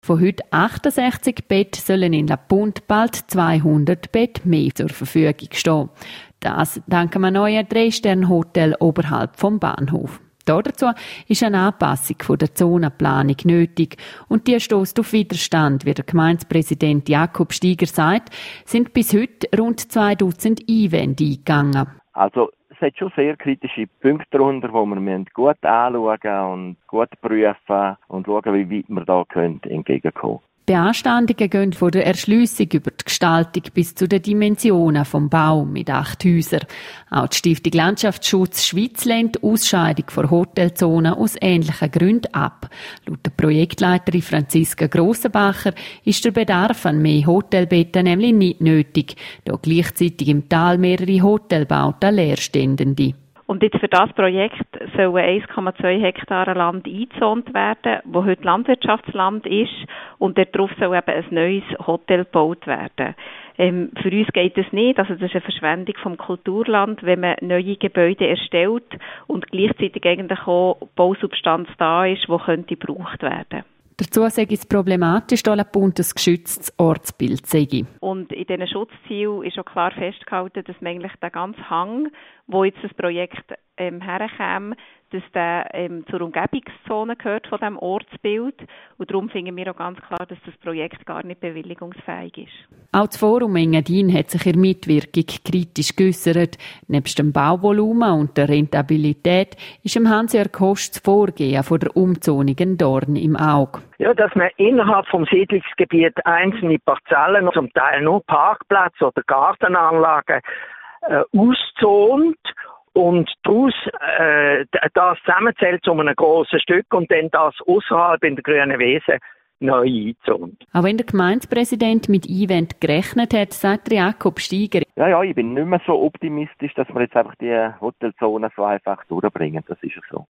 Von heute 68 Betten sollen in La Punt bald 200 Betten mehr zur Verfügung stehen. Das dank einem neuen 3-Sterne-Hotel oberhalb vom Bahnhof. Dazu ist eine Anpassung der Zonenplanung nötig und die stösst auf Widerstand, wie der Gemeindepräsident Jakob Steiger sagt, sind bis heute rund 2 Dutzend Einwände eingegangen. Also es hat schon sehr kritische Punkte darunter, die wir gut anschauen und gut prüfen und schauen, wie weit wir da entgegenkommen können. Beanstandungen gehen von der Erschliessung über die Gestaltung bis zu den Dimensionen vom Bau mit 8 Häusern. Auch die Stiftung Landschaftsschutz Schweiz lehnt die Ausscheidung von Hotelzonen aus ähnlichen Gründen ab. Laut der Projektleiterin Franziska Grossenbacher ist der Bedarf an mehr Hotelbetten nämlich nicht nötig, da gleichzeitig im Tal mehrere Hotelbauten leer stehen. Und jetzt für das Projekt sollen 1,2 Hektar Land eingezont werden, wo heute Landwirtschaftsland ist, und darauf soll eben ein neues Hotel gebaut werden. Für uns geht das nicht, also das ist eine Verschwendung vom Kulturland, wenn man neue Gebäude erstellt und gleichzeitig eigentlich auch Bausubstanz da ist, die könnte gebraucht werden. Dazu sei es problematisch, da La Punt ein geschütztes Ortsbild sei. Und in diesen Schutzzielen ist auch klar festgehalten, dass man eigentlich den ganzen Hang, wo jetzt das Projekt herkäme, dass der zur Umgebungszone gehört von diesem Ortsbild. Und darum finden wir auch ganz klar, dass das Projekt gar nicht bewilligungsfähig ist. Auch das Forum Engadin hat sich in Mitwirkung kritisch geäussert. Nebst dem Bauvolumen und der Rentabilität ist dem Hans-Jörg Kost das Vorgehen von der Umzonung ein Dorn im Auge. Ja, dass man innerhalb vom Siedlungsgebiet einzelne Parzellen, zum Teil nur Parkplätze oder Gartenanlagen, auszont und daraus das zusammenzählt zu einem grossen Stück und dann das außerhalb in der grünen Wiese neu einzont. Auch wenn der Gemeindepräsident mit Einwänden gerechnet hat, sagt Jakob Steiger. Ja, ich bin nicht mehr so optimistisch, dass wir jetzt einfach die Hotelzone so einfach durchbringen. Das ist ja so.